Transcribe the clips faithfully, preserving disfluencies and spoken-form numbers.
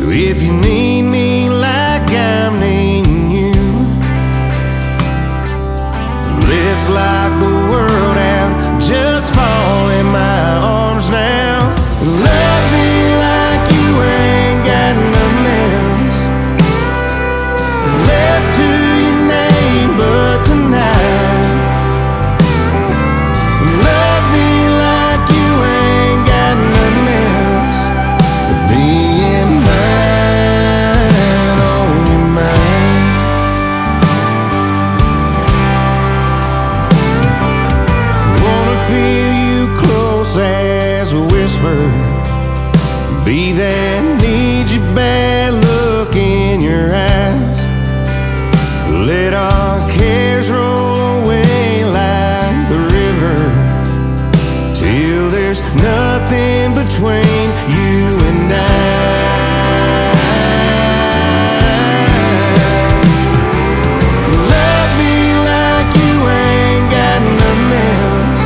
if you need me like I'm needing you, let's lock the world out, just fall in my arms now. Love me like you ain't got nothing else left to your name but tonight. Love me like you ain't got nothing else but being mine, only mine. Wanna feel you close as a whisper, be that need you bad look in your eyes. Let our cares roll away like the river till there's nothing between you and I. Love me like you ain't got nothing else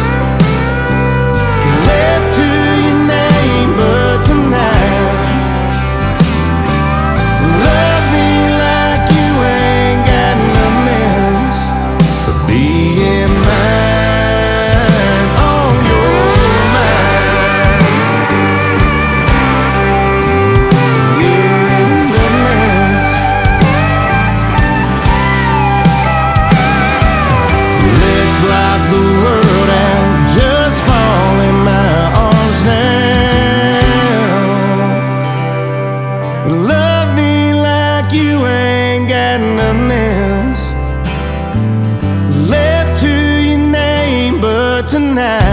left to your name but tonight. Love me like you ain't got nothing else but being mine, on your mind. Yeah, nothing else. Let's lock the world out, just fall in my arms now. Love me like you ain't got nothing else left to your name but tonight.